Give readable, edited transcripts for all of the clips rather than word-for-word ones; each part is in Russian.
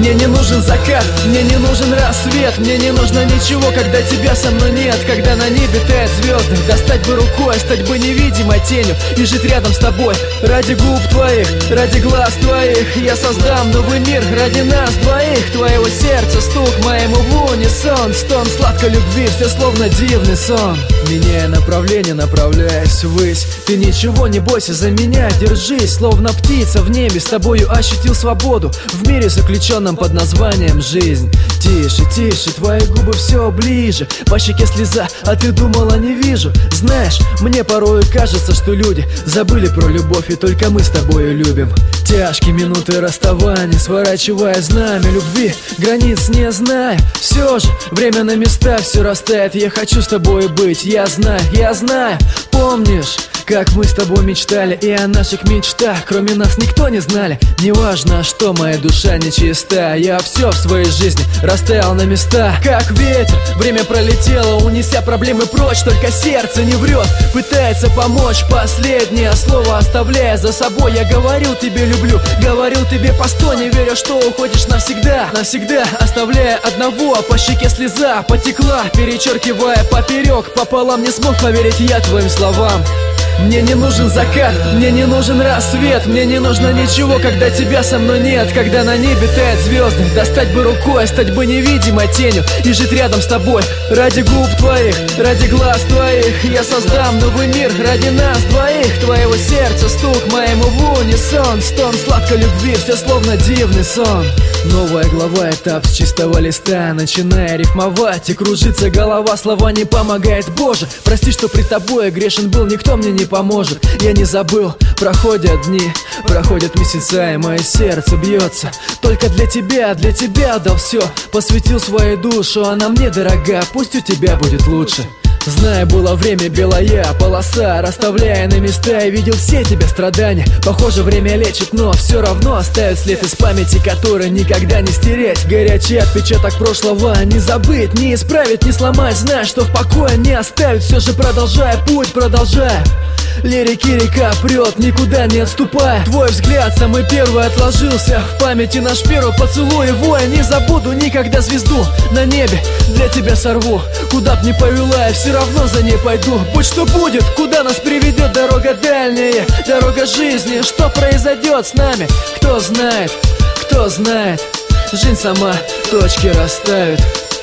Мне не нужен закат, мне не нужен рассвет, мне не нужно ничего, когда тебя со мной нет. Когда на небе тает звезды, достать бы рукой, стать бы невидимой тенью и жить рядом с тобой. Ради губ твоих, ради глаз твоих я создам новый мир ради нас двоих. Твоего сердца стук моему в унисон, стон сладкой любви, все словно дивный сон. Меняя направление, направляясь ввысь, ты ничего не бойся за меня, держись. Словно птица в небе, с тобою ощутил свободу в мире, заключенном под названием жизнь. Тише, тише, твои губы все ближе, по щеке слеза, а ты думала не вижу. Знаешь, мне порою кажется, что люди забыли про любовь, и только мы с тобою любим. Тяжкие минуты расставания, сворачивая знамя любви, границ не зная. Все же время на места все растает, я хочу с тобой быть, я знаю. Помнишь, как мы с тобой мечтали, и о наших мечтах кроме нас никто не знали. Неважно, что моя душа нечиста, я все в своей жизни растаял на места. Как ветер, время пролетело, унеся проблемы прочь, только сердце не врет, пытается помочь. Последнее слово оставляя за собой, я говорил тебе люблю, говорил тебе постой, не веря, что уходишь навсегда. Навсегда оставляя одного, по щеке слеза потекла, перечеркивая поперек пополам. Не смог поверить я твоим словам. Мне не нужен закат, мне не нужен рассвет, мне не нужно ничего, когда тебя со мной нет. Когда на небе тают звезды, достать бы рукой, стать бы невидимой тенью и жить рядом с тобой. Ради губ твоих, ради глаз твоих я создам новый мир ради нас двоих. Твоего сердца стук моему в унисон, стон сладкой любви, все словно дивный сон. Новая глава, этап с чистого листа, начиная рифмовать и кружится голова, слова не помогает. Боже, прости, что при тобой я грешен был, никто мне не поможет. Я не забыл, проходят дни, проходят месяца, и мое сердце бьется только для тебя дал все, посвятил свою душу, она мне дорога, пусть у тебя будет лучше. Зная, было время белая полоса, расставляя на места, я видел все тебя страдания. Похоже, время лечит, но все равно оставит след из памяти, который никогда не стереть. Горячий отпечаток прошлого не забыть, не исправить, не сломать. Зная, что в покое не оставит, все же продолжая путь, продолжая. Лирики река прет, никуда не отступая. Твой взгляд самый первый отложился в памяти, наш первый поцелуй. Его я не забуду никогда, звезду на небе для тебя сорву. Куда б ни повела, я все равно за ней пойду. Будь что будет, куда нас приведет дорога дальняя, дорога жизни. Что произойдет с нами, кто знает, кто знает. Жизнь сама точки расставит.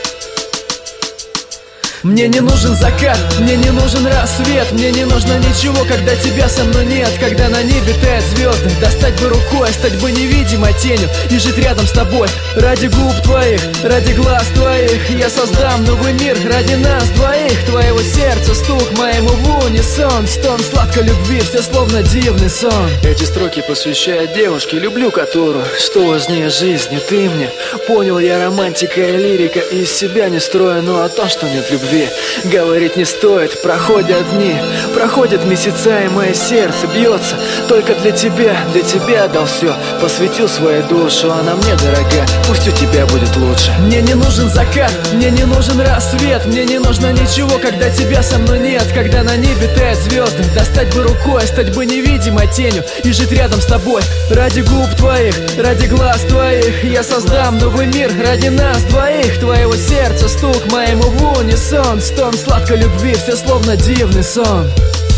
Мне не нужен закат, мне не нужен рассвет, мне не нужно ничего, когда тебя со мной нет. Когда на небе тают звезды, достать бы рукой, стать бы невидимой тенью и жить рядом с тобой. Ради губ твоих, ради глаз твоих я создам новый мир ради нас двоих. Твоего сердца стук моему в унисон, стон сладкой любви, все словно дивный сон. Эти строки посвящают девушке, люблю которую, что важнее жизни, ты мне. Понял, я романтика и лирика, из себя не строю, но о том, что нет любви говорить не стоит. Проходят дни, проходят месяца, и мое сердце бьется только для тебя дал все, посвятил свою душу, она мне дорога, пусть у тебя будет лучше. Мне не нужен закат, мне не нужен рассвет, мне не нужно ничего, когда тебя со мной нет. Когда на небе тают звезды, достать бы рукой, стать бы невидимой тенью и жить рядом с тобой. Ради губ твоих, ради глаз твоих я создам новый мир ради нас двоих. Твоего сердца стук моему в унисон, стон сладкой любви, все словно дивный сон.